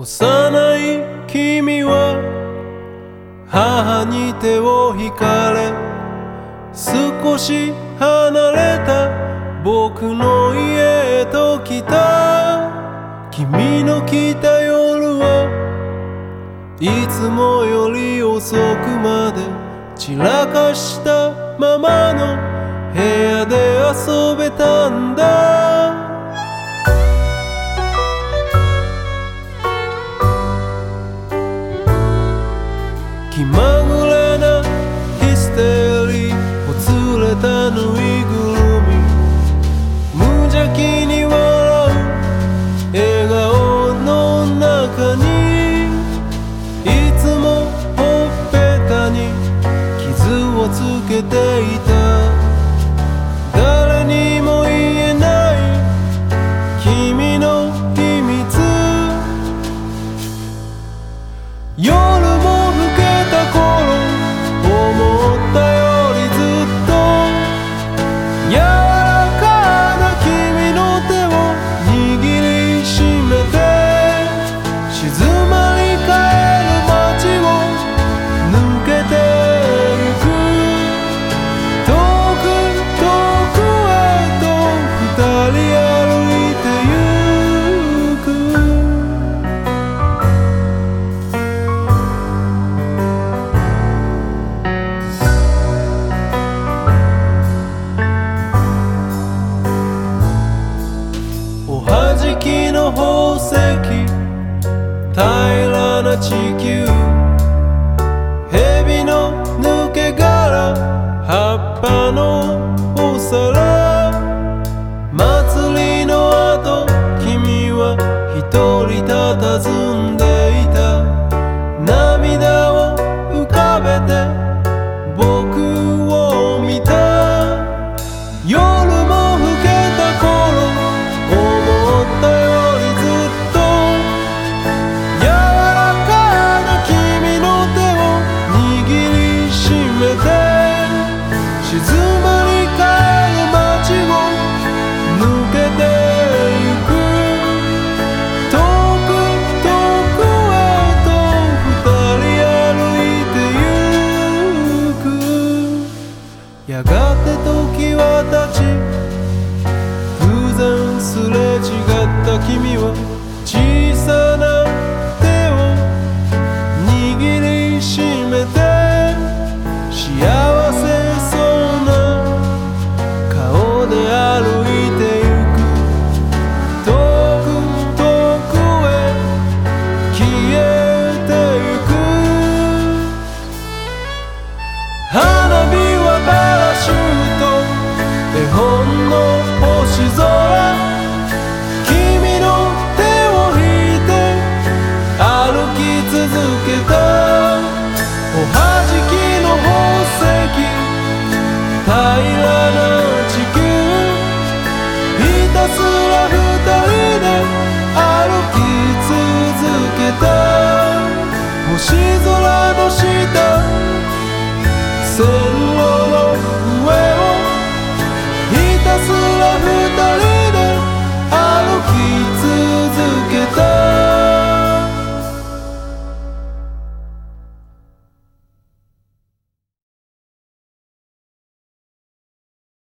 幼い君は母に手を引かれ、少し離れた僕の家へと来た。君の来た夜はいつもより遅くまで散らかしたままの部屋で遊べたんだ。気まぐれなヒステリー、ほつれたぬいぐるみ、無邪気に笑う笑顔の中に、いつもほっぺたに傷をつけていた。誰にも言えない君の秘密、夜も弾きの宝石、平らな地球、蛇の抜け殻、葉っぱのお皿、祭りの後君は一人佇んでいた。涙を浮かべて僕を見た。夜も更けた頃、思ったよりずっと柔らかな君の手を握りしめて、静まり返る街を抜けてゆく。遠く遠くへと二人歩いてゆく。やがて時は経ち、偶然すれ違った君は小さな手を握りしめて、幸せそうな顔で歩いてゆく。遠く遠くへ消えてゆく。花火はパラシュート、絵本の星空、君の手を引いて歩き続けた。おはじきの宝石、平らな地球、ひたすら二人で歩き続けた。星空の下